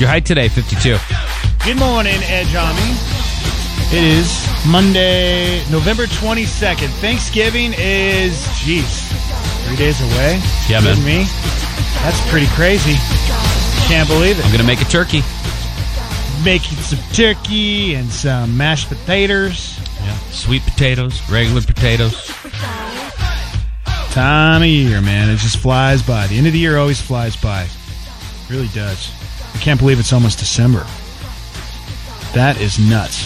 Your high today, 52. Good morning, Edge Army. It is Monday, November 22nd. Thanksgiving is, 3 days away. Yeah, man. Kidding me? That's pretty crazy. Can't believe it. I'm going to make a turkey. Making some turkey and some mashed potatoes. Yeah. Sweet potatoes, regular potatoes. Time of year, man. It just flies by. The end of the year always flies by. It really does. I can't believe it's almost December. That is nuts.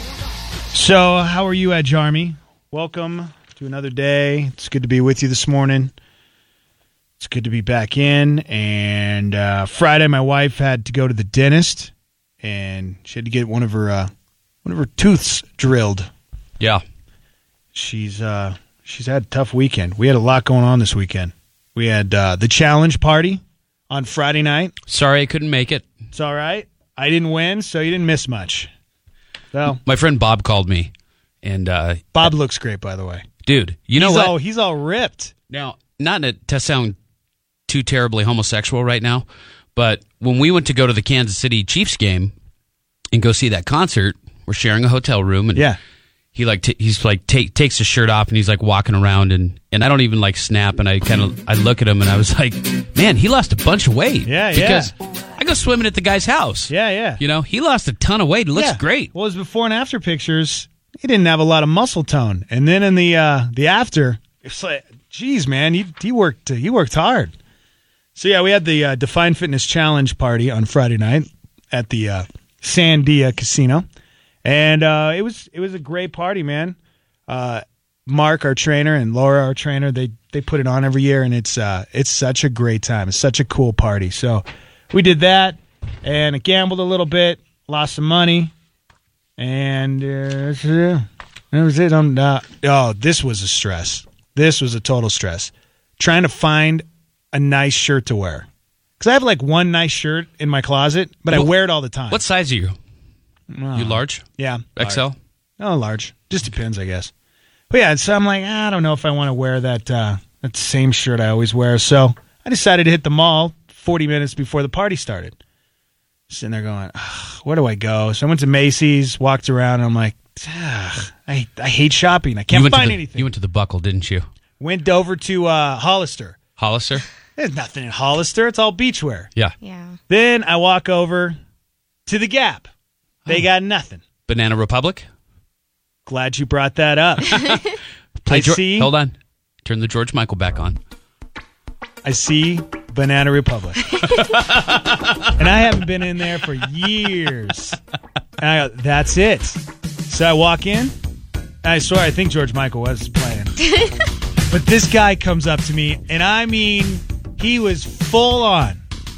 So, how are you, Edge Army? Welcome to another day. It's good to be with you this morning. It's good to be back in. And Friday, my wife had to go to the dentist, and she had to get one of her tooths drilled. Yeah. She's had a tough weekend. We had a lot going on this weekend. We had the challenge party on Friday night. Sorry I couldn't make it. It's all right. I didn't win, so you didn't miss much. So My friend Bob called me, and Bob looks great, by the way. dude, you know what? He's all ripped. Now, not to sound too terribly homosexual right now, but when we went to go to the Kansas City Chiefs game and go see that concert, we're sharing a hotel room, and Yeah. he takes his shirt off and he's like walking around, and I don't even like snap, and I look at him and I was like, man, he lost a bunch of weight. Yeah, because I go swimming at the guy's house. Yeah. You know, he lost a ton of weight. It looks great. Well, his before and after pictures, he didn't have a lot of muscle tone, and then in the after, it's like, geez, man, he worked hard. So yeah, we had the Define Fitness Challenge party on Friday night at the Sandia Casino, and it was a great party, man. Mark, our trainer, and Laura, our trainer, they put it on every year, and it's such a great time. It's such a cool party. So we did that, and I gambled a little bit, lost some money, and that was it. This was a stress. This was a total stress. Trying to find a nice shirt to wear. Because I have like one nice shirt in my closet, but I wear it all the time. What size are you? Oh. You large? Yeah. XL? Large. Oh, large. Just depends, I guess. But yeah, so I'm like, I don't know if I want to wear that same shirt I always wear. So I decided to hit the mall 40 minutes before the party started. Sitting there going, where do I go? So I went to Macy's, walked around, and I'm like, I hate shopping. I can't find anything. You went to the Buckle, didn't you? Went over to Hollister. Hollister? There's nothing in Hollister. It's all beachwear. Yeah. Then I walk over to the Gap. They got nothing. Banana Republic? Glad you brought that up. See. Hold on. Turn the George Michael back on. I see Banana Republic. And I haven't been in there for years. And I go, that's it. So I walk in. And I swear, I think George Michael was playing. But this guy comes up to me, and I mean, he was full on.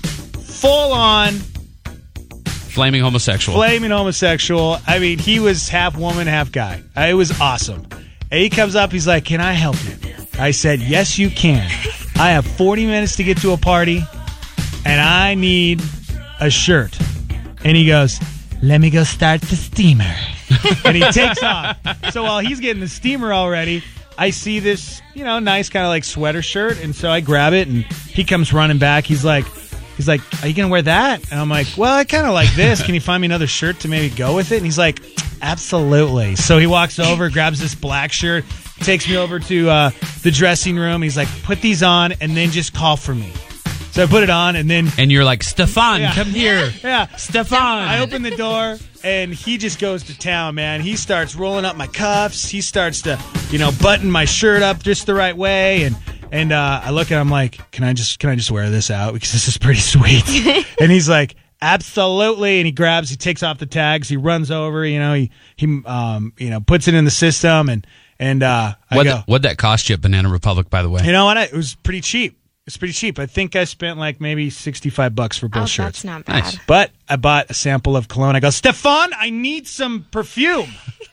Flaming homosexual. I mean, he was half woman, half guy. It was awesome. And he comes up, he's like, can I help you? I said, yes, you can. I have 40 minutes to get to a party, and I need a shirt. And he goes, let me go start the steamer. And he takes off. So while he's getting the steamer already, I see this, nice kind of like sweater shirt, and so I grab it, and he comes running back. He's like, are you going to wear that? And I'm like, well, I kind of like this. Can you find me another shirt to maybe go with it? And he's like, absolutely. So he walks over, grabs this black shirt, takes me over to the dressing room. He's like, put these on and then just call for me. So I put it on, and then... And you're like, Stefan, come here. Yeah. Stefan. I open the door, and he just goes to town, man. He starts rolling up my cuffs. He starts to, button my shirt up just the right way, and I look at him like, can I just wear this out because this is pretty sweet? And he's like, absolutely. And he takes off the tags. He runs over. He puts it in the system. And I go, what'd that cost you at Banana Republic, by the way? You know what? It was pretty cheap. It's pretty cheap. I think I spent like maybe $65 for both shirts. That's not bad. Nice. But I bought a sample of cologne. I go, Stefan, I need some perfume.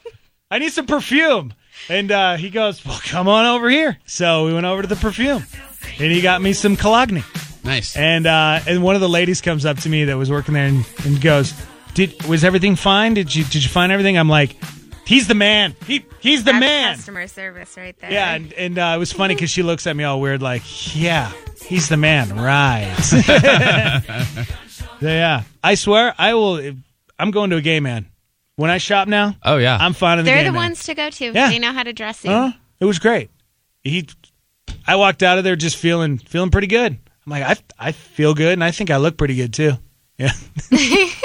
And he goes, well, come on over here. So we went over to the perfume, and he got me some Cologne. Nice. And one of the ladies comes up to me that was working there and goes, was everything fine? Did you find everything? I'm like, he's the man. He's the man. Customer service right there. Yeah, and it was funny because she looks at me all weird like, yeah, he's the man, right. Yeah. I swear, I'm going to a gay man. When I shop now, Oh, yeah. I'm finding the They're gay the man. ones to go to. Yeah. They know how to dress you. It was great. I walked out of there just feeling pretty good. I'm like, I feel good, and I think I look pretty good, too. Yeah.